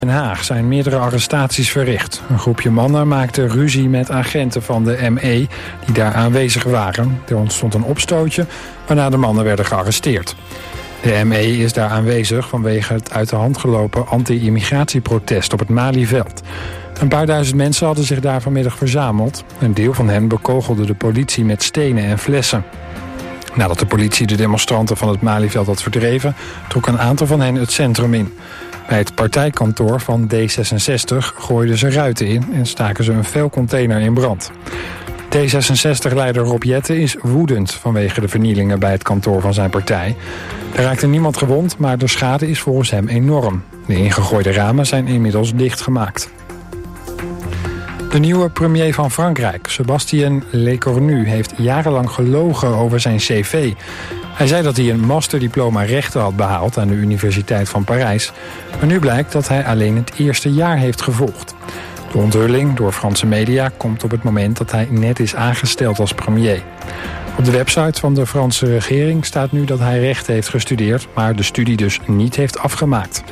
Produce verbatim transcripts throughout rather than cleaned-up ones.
In Den Haag zijn meerdere arrestaties verricht. Een groepje mannen maakte ruzie met agenten van de M E die daar aanwezig waren. Er ontstond een opstootje, waarna de mannen werden gearresteerd. De M E is daar aanwezig vanwege het uit de hand gelopen anti-immigratieprotest op het Malieveld. Een paar duizend mensen hadden zich daar vanmiddag verzameld. Een deel van hen bekogelde de politie met stenen en flessen. Nadat de politie de demonstranten van het Malieveld had verdreven, trok een aantal van hen het centrum in. Bij het partijkantoor van D zesenzestig gooiden ze ruiten in en staken ze een vuilcontainer in brand. D zesenzestig-leider Rob Jetten is woedend vanwege de vernielingen bij het kantoor van zijn partij. Er raakte niemand gewond, maar de schade is volgens hem enorm. De ingegooide ramen zijn inmiddels dichtgemaakt. De nieuwe premier van Frankrijk, Sébastien Lecornu, heeft jarenlang gelogen over zijn cv. Hij zei dat hij een masterdiploma rechten had behaald aan de Universiteit van Parijs. Maar nu blijkt dat hij alleen het eerste jaar heeft gevolgd. De onthulling door Franse media komt op het moment dat hij net is aangesteld als premier. Op de website van de Franse regering staat nu dat hij rechten heeft gestudeerd, maar de studie dus niet heeft afgemaakt.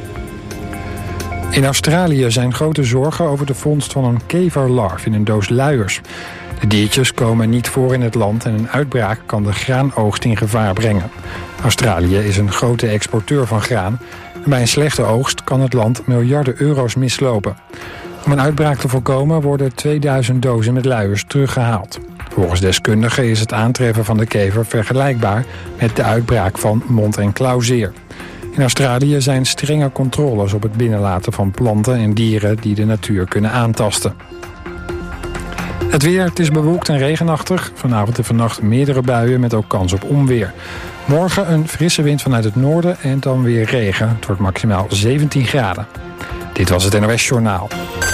In Australië zijn grote zorgen over de vondst van een keverlarf in een doos luiers. De diertjes komen niet voor in het land en een uitbraak kan de graanoogst in gevaar brengen. Australië is een grote exporteur van graan. En bij een slechte oogst kan het land miljarden euro's mislopen. Om een uitbraak te voorkomen worden tweeduizend dozen met luiers teruggehaald. Volgens deskundigen is het aantreffen van de kever vergelijkbaar met de uitbraak van mond- en klauwzeer. In Australië zijn strenge controles op het binnenlaten van planten en dieren die de natuur kunnen aantasten. Het weer, het is bewolkt en regenachtig. Vanavond en vannacht meerdere buien met ook kans op onweer. Morgen een frisse wind vanuit het noorden en dan weer regen. Het wordt maximaal zeventien graden. Dit was het N O S Journaal.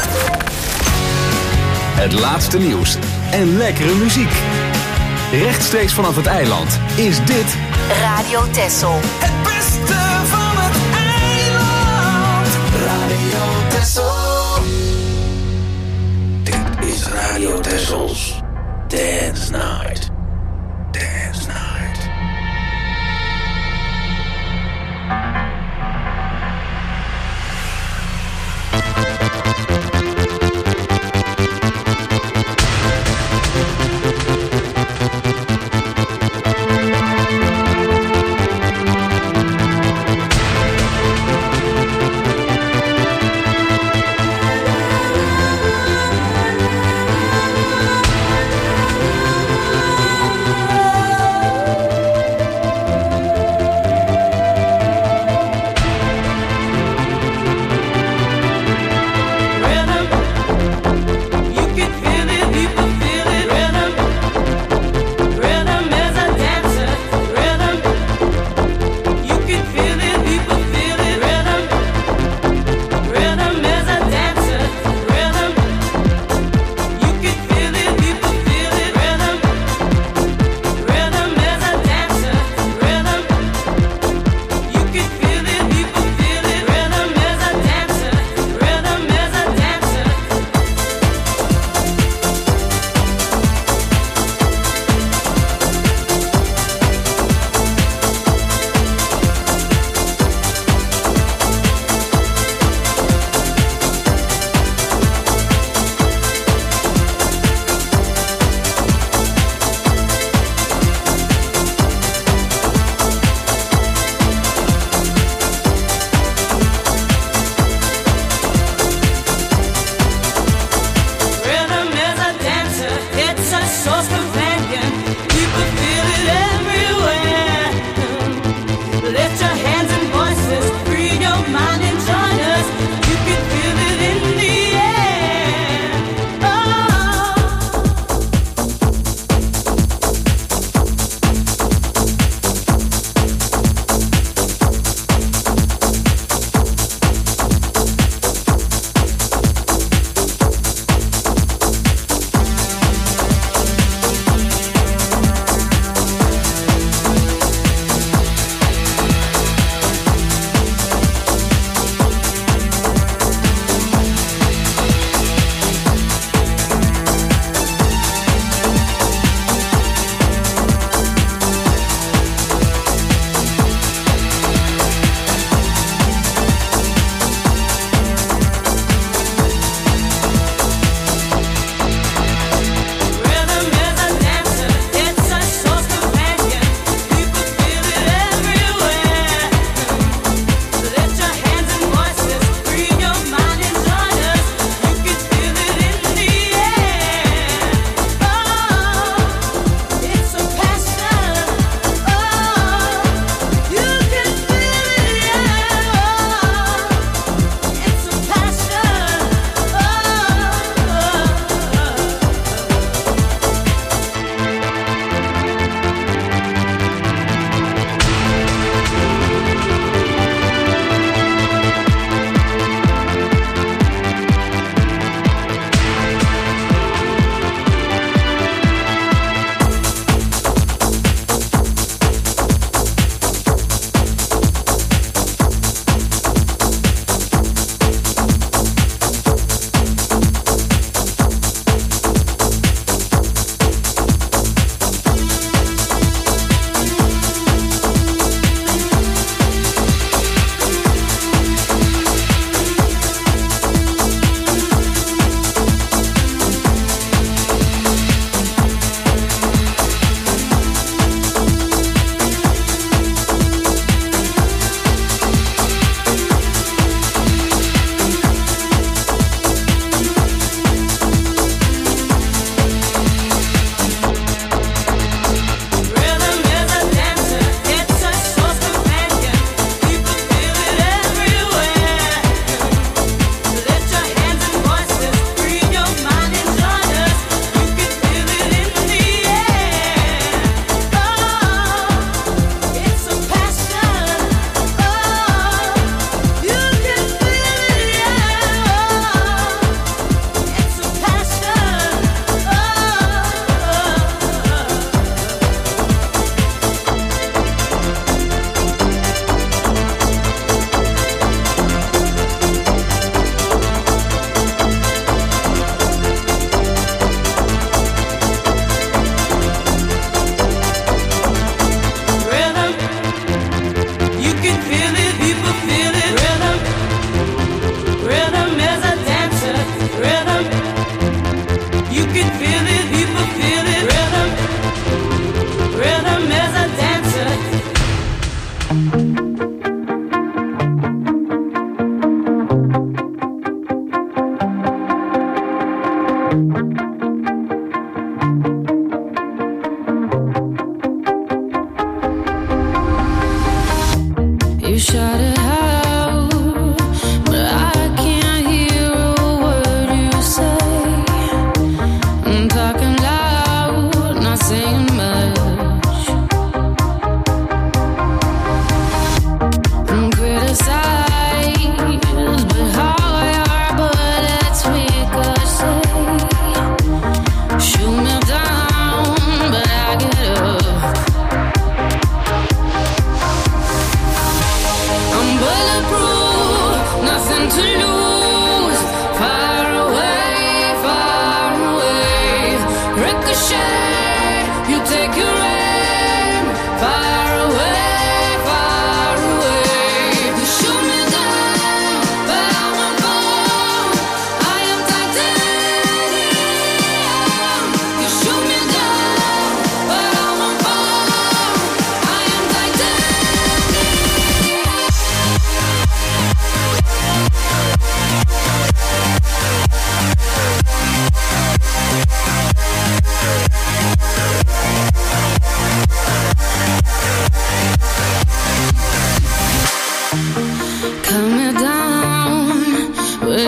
Het laatste nieuws en lekkere muziek. Rechtstreeks vanaf het eiland is dit Radio Texel. Het beste van het eiland. Radio Texel. Dit is Radio Texels Dance Night. Dance Night.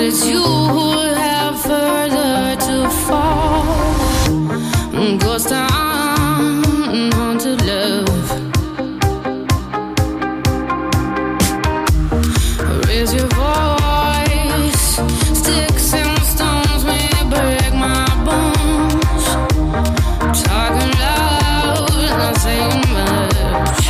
it's you who have further to fall. Ghost town, haunted love. Raise your voice. Sticks and stones may break my bones. Talking loud, not saying much.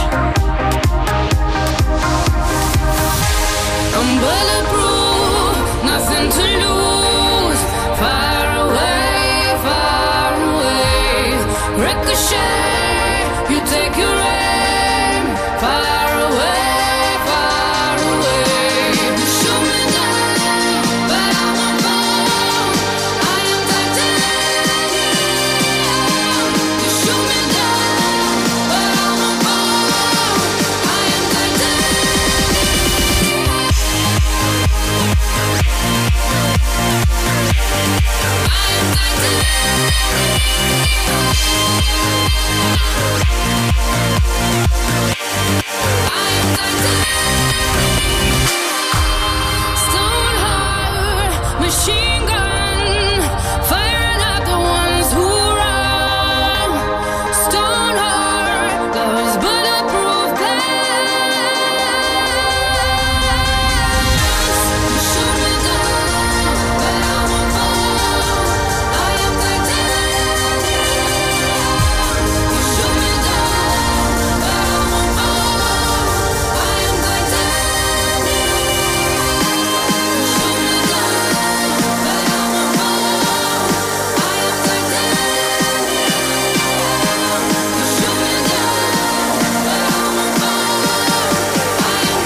I'm bulletproof, nothing to lose. Far away, far away. Ricochet, you take your aim. Far away, far away. Shoot me down, but I won't fall. I am titanium. You shoot me down, but I won't fall. I am titanium. I am Stone heart, machine gun, firing at the ones who run. Stone heart, those bulletproof glass. Shoot me down, but I won't fall. I am titanium. You shoot me down, but I won't fall. I am titanium. You shoot me down, but I won't fall. I am titanium. You shoot me down, but I won't fall. I am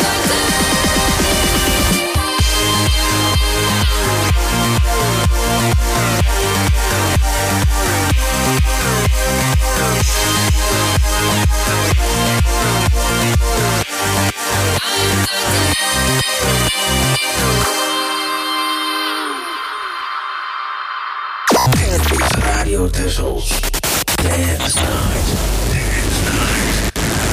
Radio Tessels. Dance Night. Dance Night.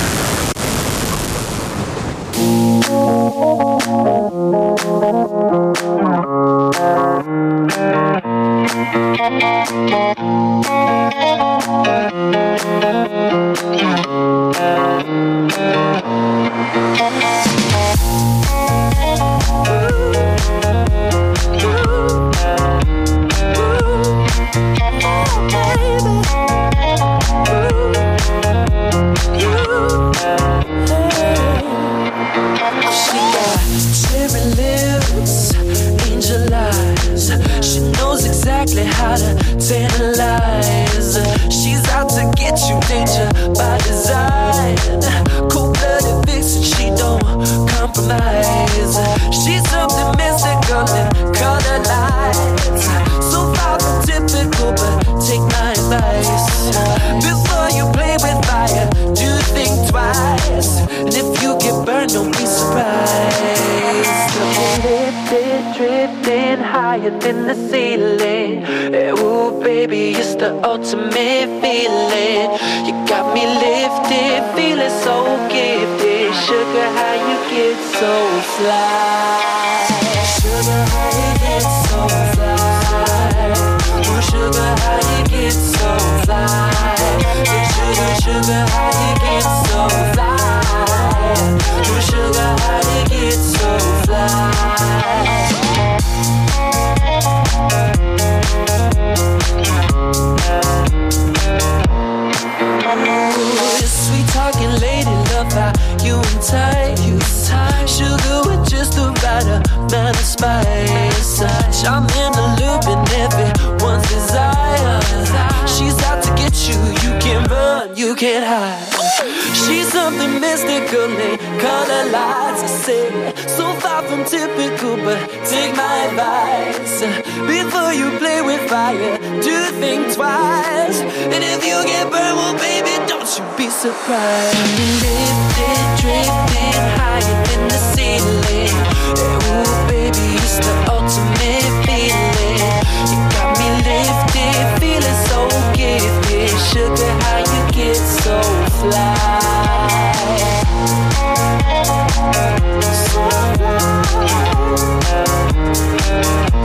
She got cherry lips, angel eyes. She knows exactly how to tantalize. She's out to get you, danger by design. Cold-blooded vixen, she don't compromise. She's something mystical in color lights. So far from typical, but take my advice. Before you play with fire, do think twice. And if you get burned, don't be surprised. Lifted, drifting higher than the ceiling. Ooh, baby, it's the ultimate feeling. You got me lifted, feeling so gifted. Sugar, how you get so fly? Sugar, how you get so fly? Ooh, sugar, how you get so fly? Sugar, sugar, how you get so fly? Ooh, sugar, how you get so fly? Ooh, sweet talking lady, love how you and tight. Sugar with just the right amount of spice. I'm in the loop and everyone's desire. She's out to get you, you can't run, you can't hide. She's something mystical in color lights. I say, so far from typical, but take my advice. Before you play with fire, do think twice. And if you get burned, well baby, don't you be surprised. Lifted, drifting higher than the ceiling. Ooh baby, it's the ultimate feeling. You got me lifted, feeling so gifted. Sugar, how you get so fly? So fly.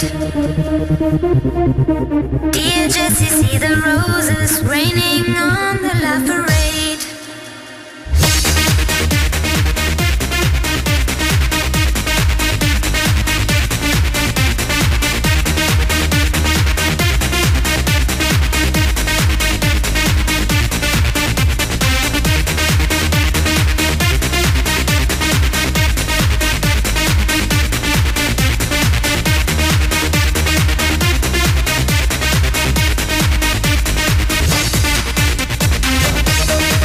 Dear Jessie, see the roses raining on the love parade. We'll be right back.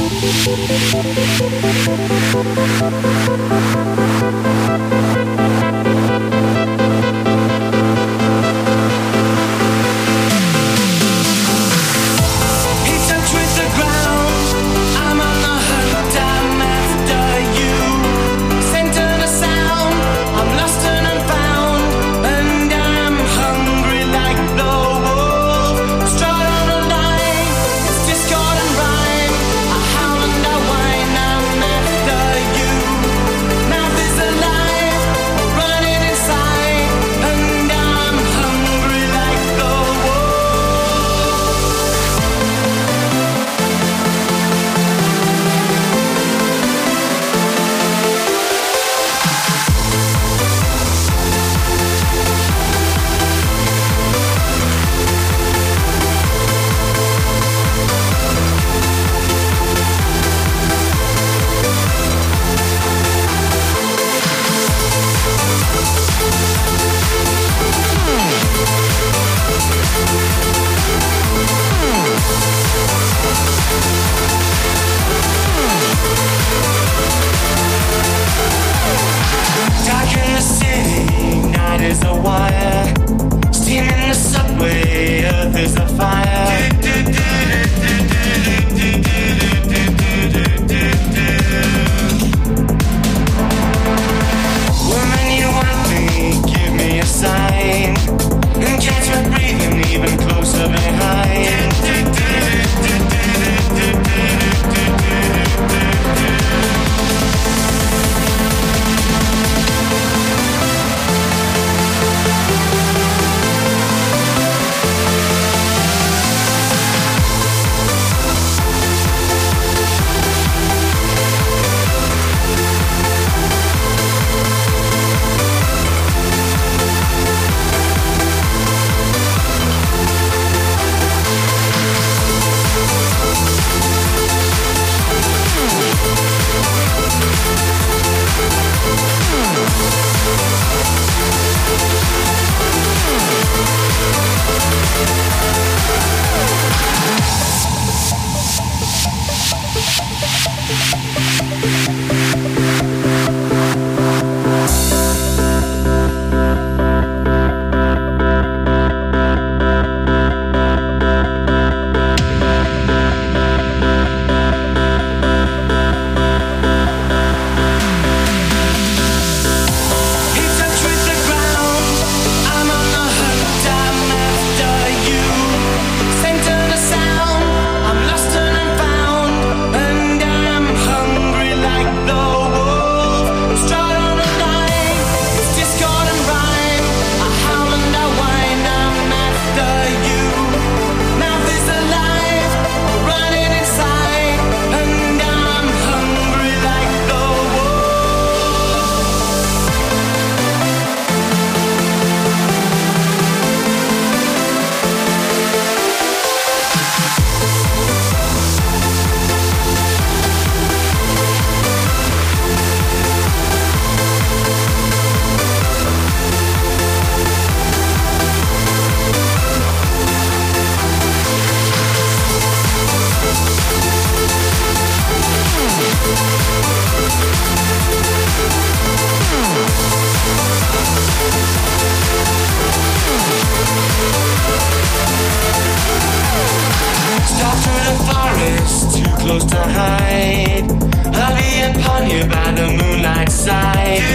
close to hide. I'll be upon you by the moonlight side.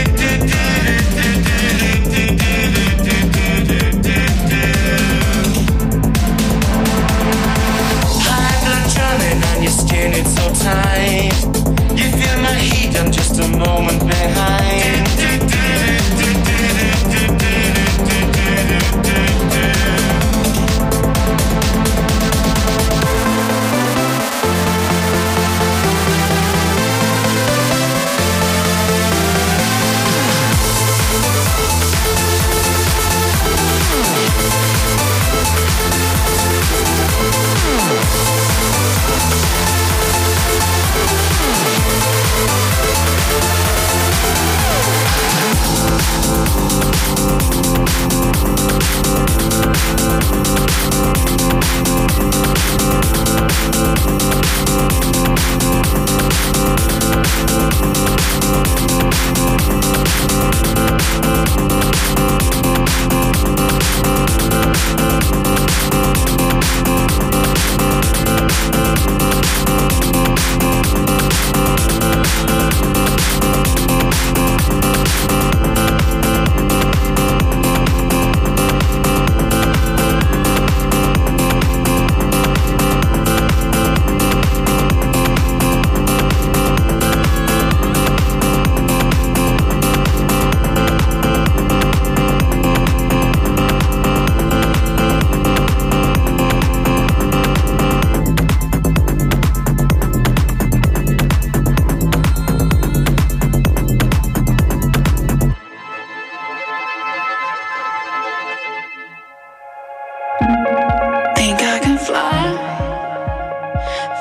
High blood drumming on your skin, it's so tight. You feel my heat, I'm just a moment behind.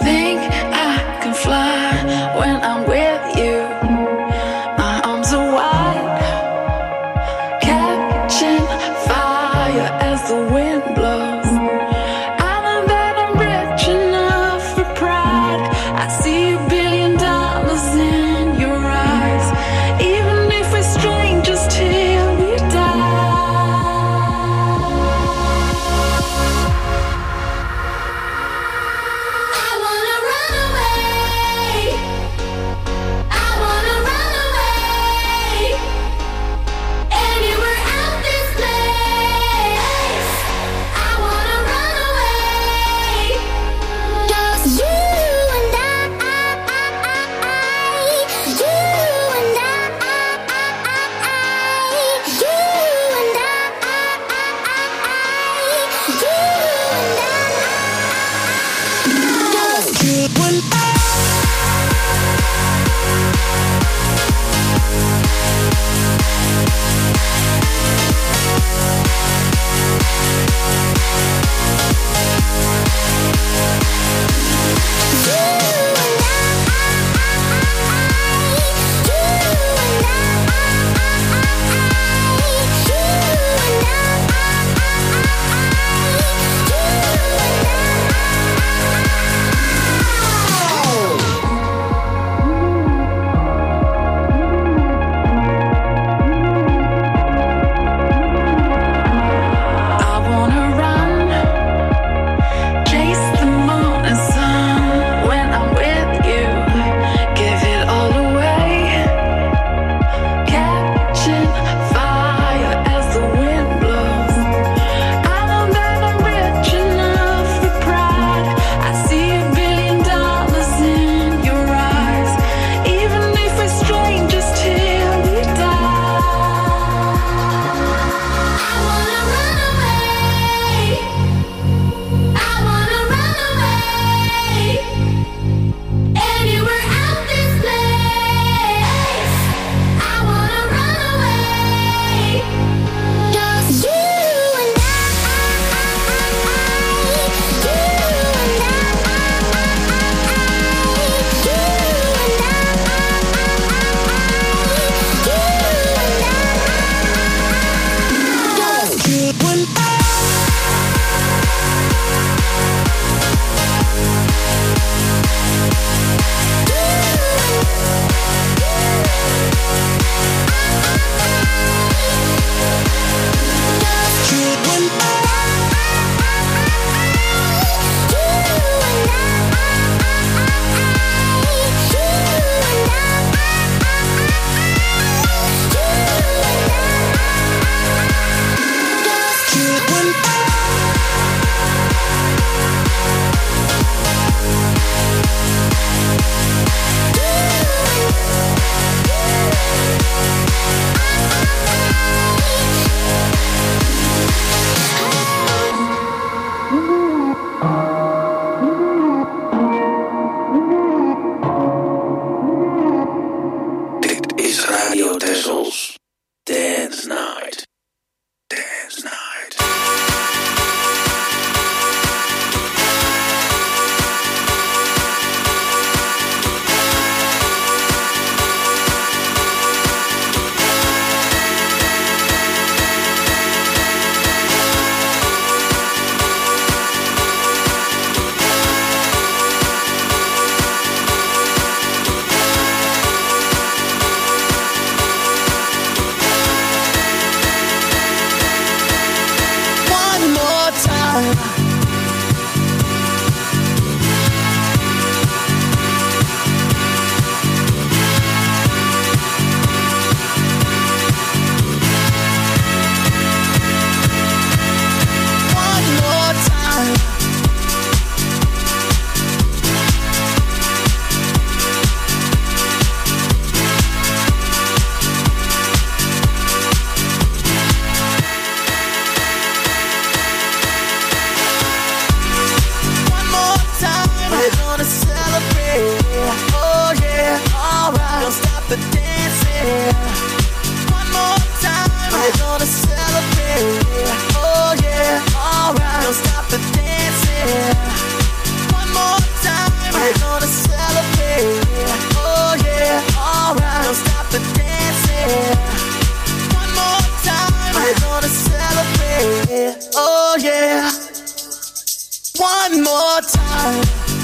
think I can fly when I'm with you. My arms are wide, catching fire as the wind blows. I know that I'm rich enough for pride. I see a billion dollars in your eyes, even if we're strangers till we die. I wanna run away. I wanna run away. Anywhere out this place. I wanna run away. Just you and I. You and I. You and I. You and I. Just you and I. I wanna run, chase the morning sun when I'm with you. Give it all away, catching fire as the wind blows. I know that I'm rich enough for pride. I see a billion dollars in your eyes, even if we're strangers till we die. I wanna run away. I wanna run away. Anywhere out this place. I wanna run away. Just you and I. You and I. You and I. You and I. Just you and I. Dit is Radio Tessels Dance Night. Dance Night. One more time. One more time. One more time. We're gonna celebrate. Oh yeah, alright. Don't stop the dancing. One more time. We're gonna celebrate. Oh yeah, alright. Don't stop the dancing. One more time. time.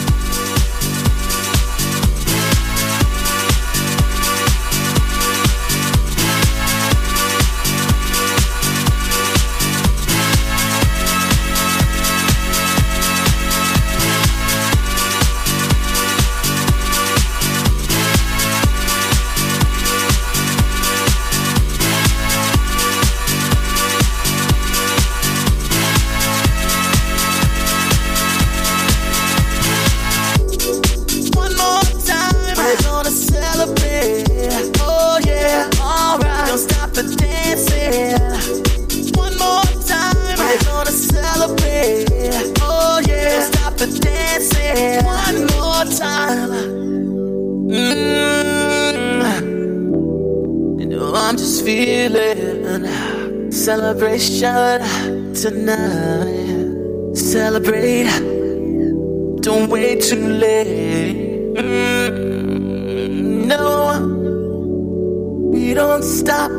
Celebration tonight. Celebrate. Don't wait too late. Mm, no, we don't stop.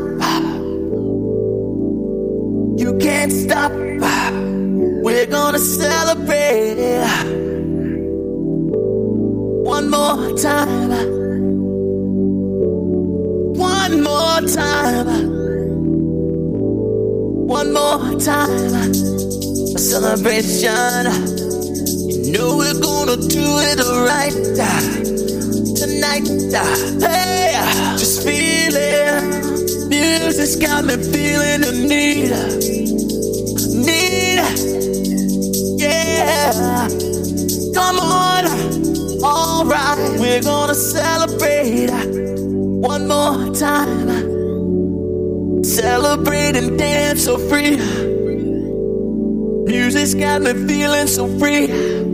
You can't stop. We're gonna celebrate. One more time. One more time. One more time, a celebration. You know we're gonna do it right tonight. Hey, just feel it. Music's got me feeling the need, need. Yeah, come on, all right. We're gonna celebrate one more time. Celebrate and dance so free. Music's got me feeling so free.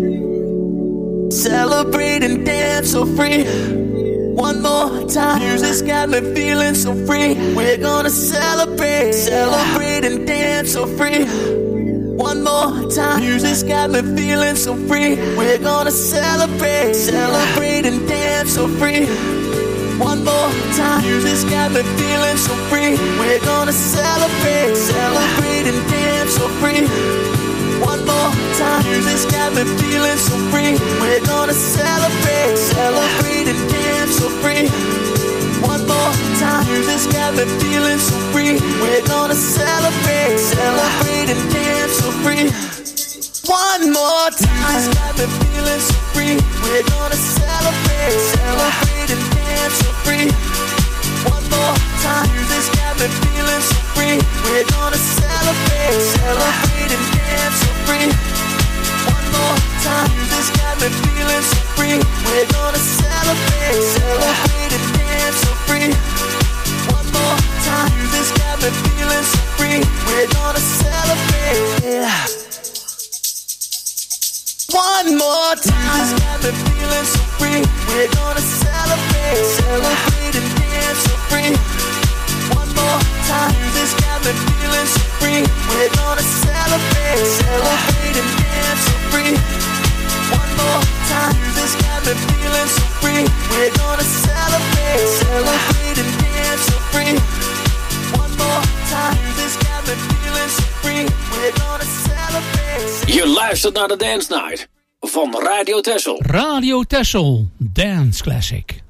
Celebrate and dance so free. One more time. Music's got me feeling so free. We're gonna celebrate. Celebrate and dance so free. One more time. Music's got me feeling so free. We're gonna celebrate. Celebrate and dance so free. One more time. Music's got me feeling so free. We're gonna celebrate. Celebrate and dance so free. One more time. Music's got me feeling so free. We're gonna celebrate. Celebrate and dance so free. One more time. Music's got me feeling so free. We're gonna celebrate. Celebrate and dance so free. One more time. Music's got me feeling so free. We're gonna celebrate. Celebrate and dance so free. One more time. Music's got me feeling so free. We're gonna celebrate. Celebrate and dance so free. One more time. Music's got me feeling so free. We're gonna celebrate. Celebrate and dance so free. One more time. Music's got me feeling so free. We're gonna celebrate. One more time. It's got me feeling so free. We're gonna celebrate. Celebrate and dance so free. One more time. It's got me feeling so free. We're gonna celebrate. Celebrate and dance so free. One more time. It's got me feeling so free. We're gonna celebrate. Celebrate and dance so free. One more time. It's got me feeling so free. We're gonna celebrate. Je luistert naar de Dance Night van Radio Texel. Radio Texel, Dance Classic.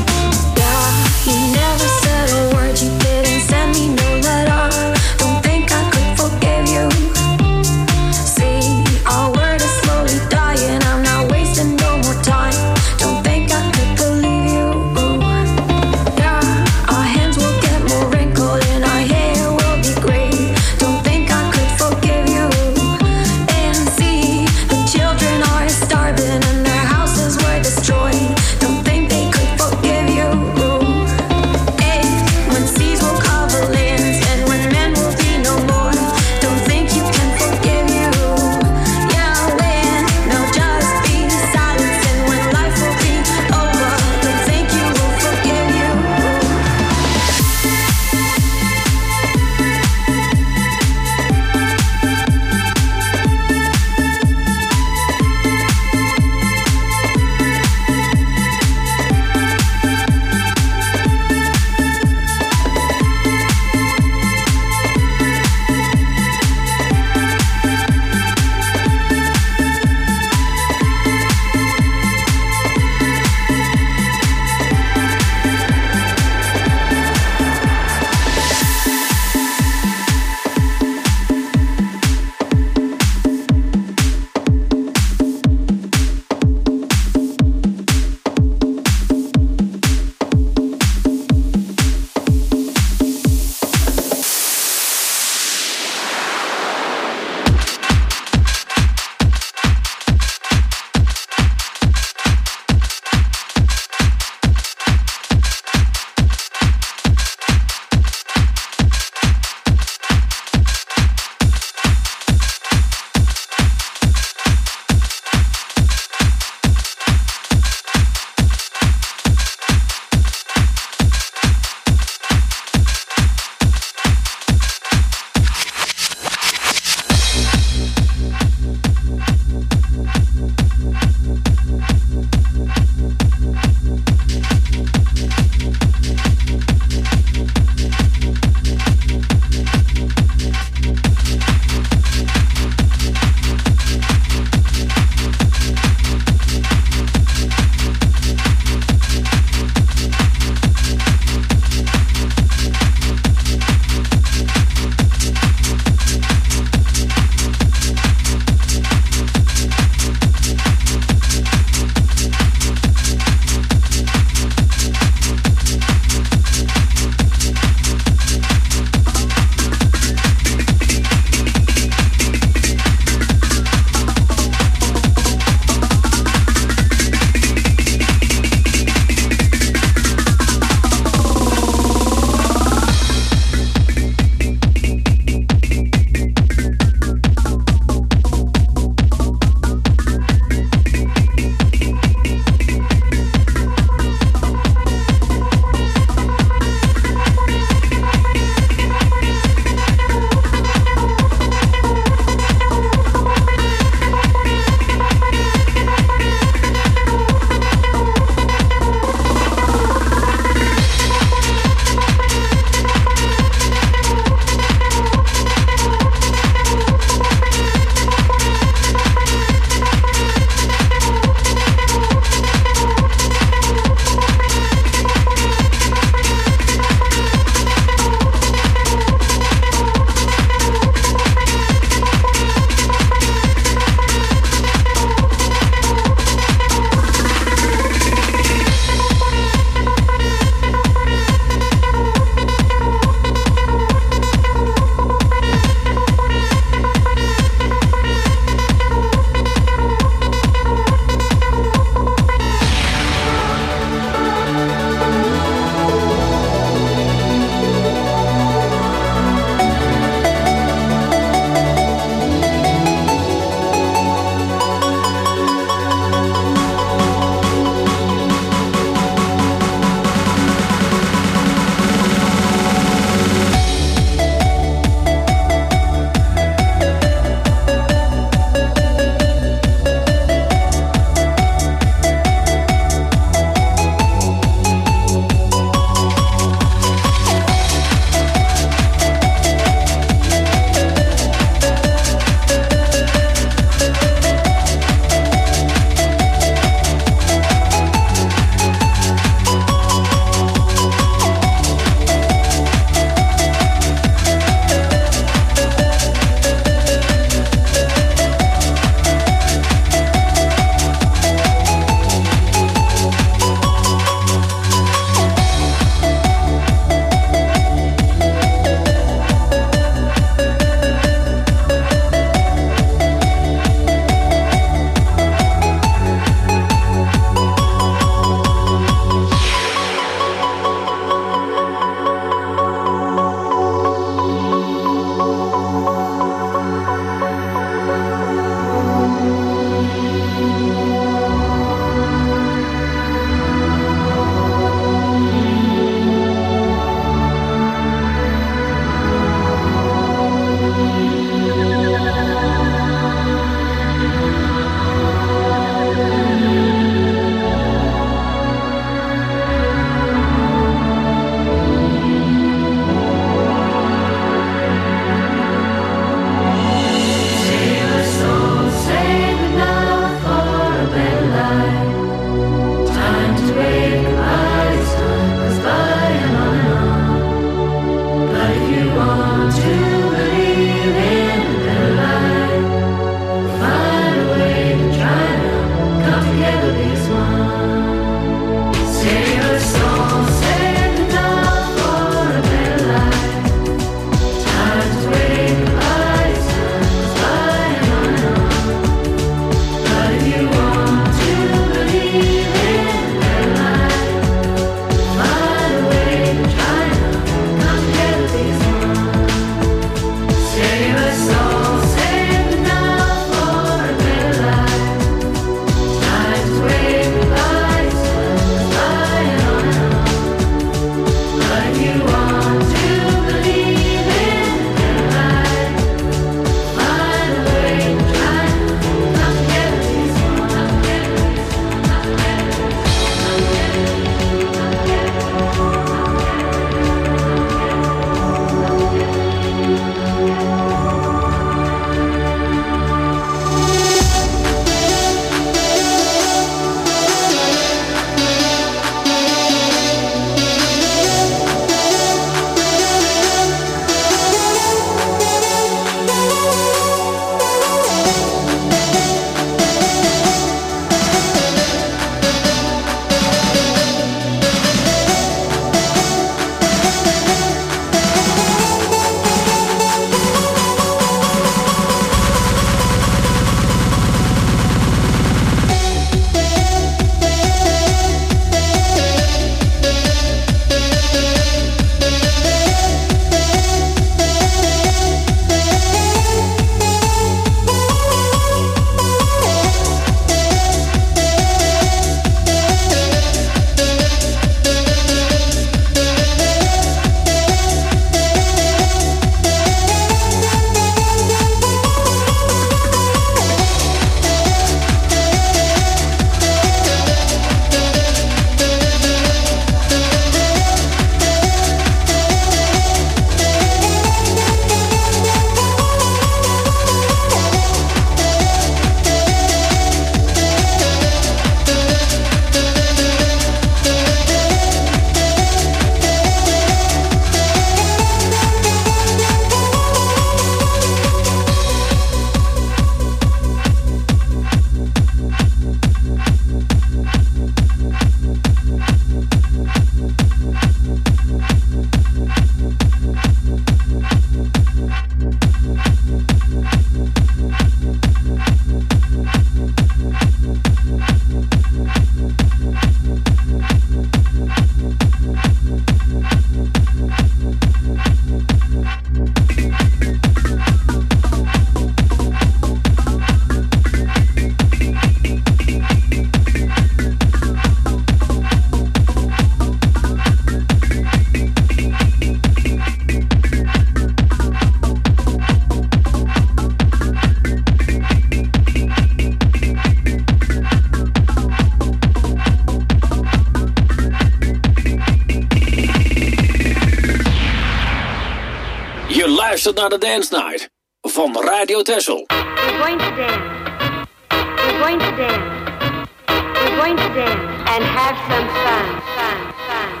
luistert naar de Dance Night van Radio Texel. We're going to dance. We're going to dance. We're going to dance and have some fun, fun, fun.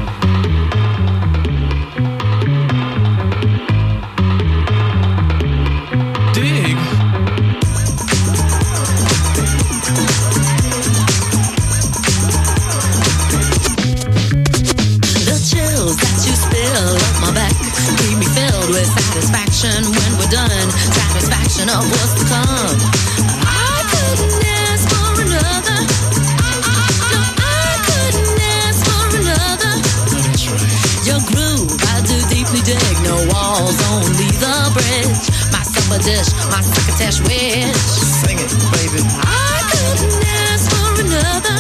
Satisfaction when we're done, satisfaction of what's to come. I couldn't ask for another. No, I couldn't ask for another. Your groove, I do deeply dig. No walls, only the bridge. My supper dish, my crocketesh wish. Sing it, baby. I couldn't ask for another.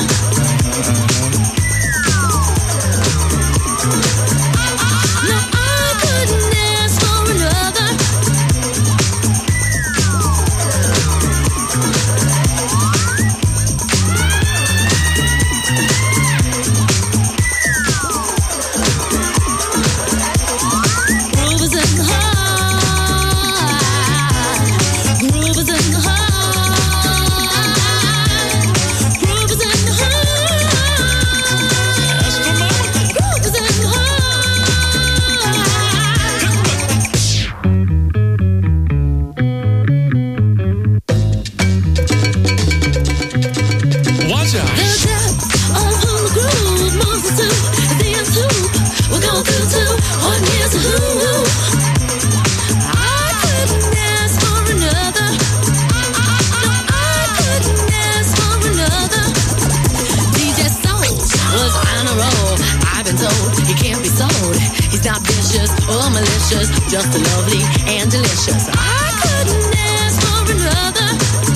Groove is in the heart. just lovely and delicious. I couldn't ask for another.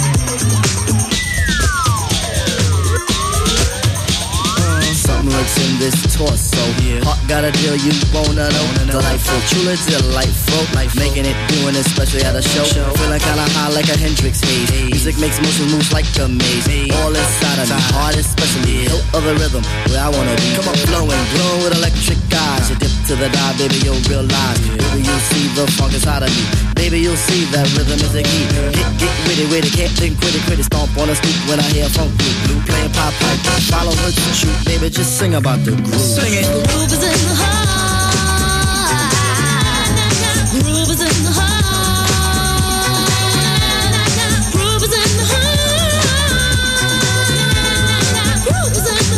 Something lurks in this torso. Yeah. Heart got a deal you wanna know. Delightful, truly delightful. Life making it, doing it, especially at a show. show. Feeling kinda high like a Hendrix haze. Hey. Music makes motion moves like a maze. Hey. All inside of me, heart especially. Yeah. Hilt of the rhythm, where I wanna be. Come on, flowing, glowing with electric eyes. You dip to the dive, baby, you'll realize. Yeah. Baby, you'll see the funk inside of me. Baby, you'll see that rhythm is the key. Get, get witty, witty, can't think, quit it, quit it. Stomp on a stoop when I hear funk blue. Blue playing pop pipe, follow her to shoot. Baby, just sing about the groove. Sing it. The groove is in the heart. Groove is in the heart. Groove is in the heart. Groove is in the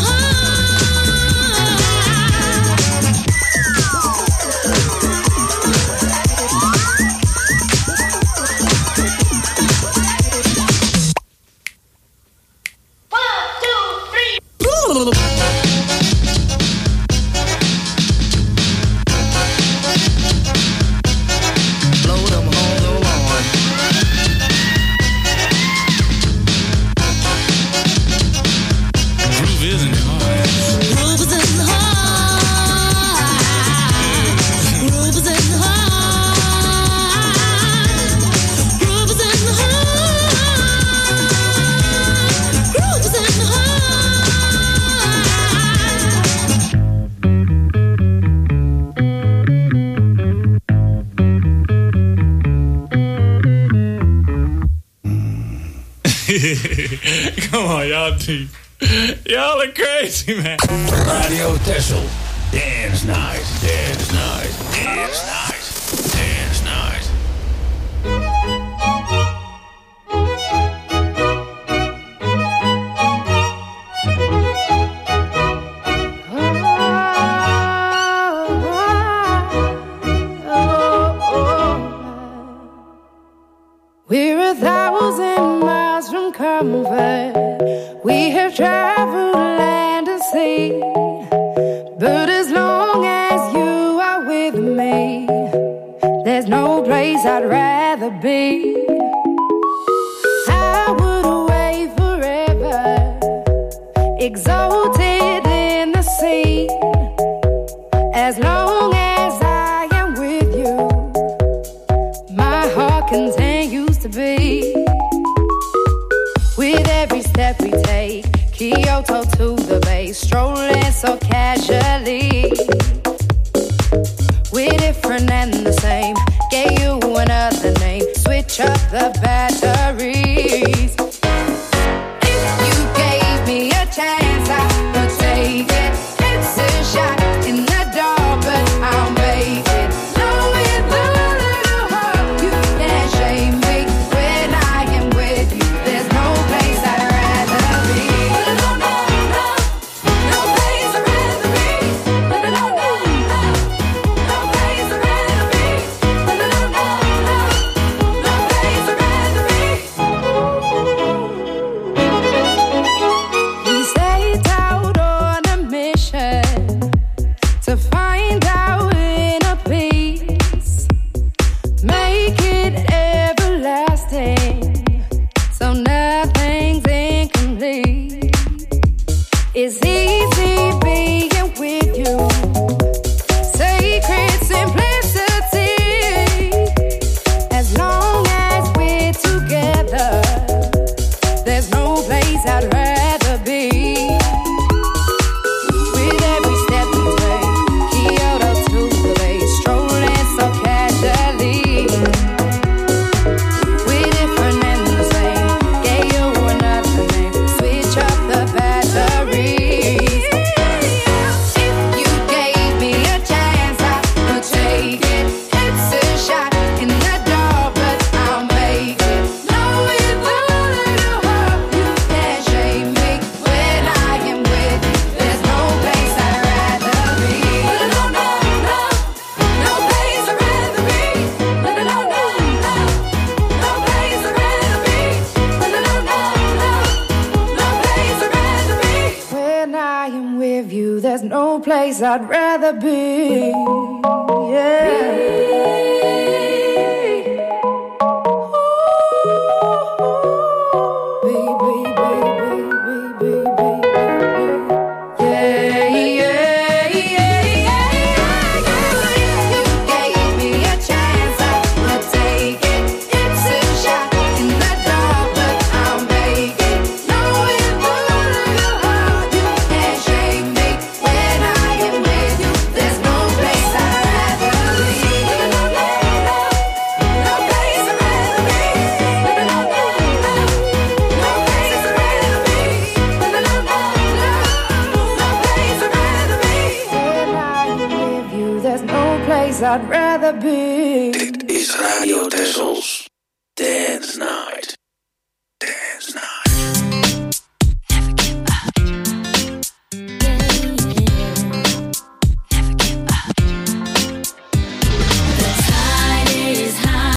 One, two, three. Come on, y'all two. Y'all are crazy, man. Radio Tessel. Dance night, dance night, dance night, dance night. We're a thousand miles from comfort. We have traveled land and sea. But as long as you are with me, there's no place I'd rather be. I would away forever, exalted in the sea. As long as I am with you, my heart continues to beat. With every step we take, Kyoto to the bay, strolling so casually. We're different and the same, gave you another name, switch up the batteries. If you gave me a chance, I would take it. It's a shot in the dark, but I'll make it. Knowing the little heart, you can't shame me. When I am with you, there's no place I'd rather be. No, no, no, no place I'd rather be. No, no, no, no, no place I'd rather be. No, no, no, no, no place I'd rather be. We set out on a mission to find our inner peace, make it everlasting, so nothing's incomplete. It's easy being with you, sacred simplicity. As long as we're together, there's no place I'd rather be. With every step we take, Kyoto to the bay, strolling so casually. We're different and the same, gave you another name, switch up the batteries. If you gave me a chance, I would take it. It's a shot in the dark, but I'll make it. Knowing the little heart, you can't shame me. When I am with you, there's no place I'd rather be. No, no, no, no place I'd rather be. No, no, no, no, no place I'd rather be. No, no, no, no, no place I'd rather be. When I am with you, there's no place I'd rather be. Yeah. I'd rather be. Dit is Radio Tessels Dance Night.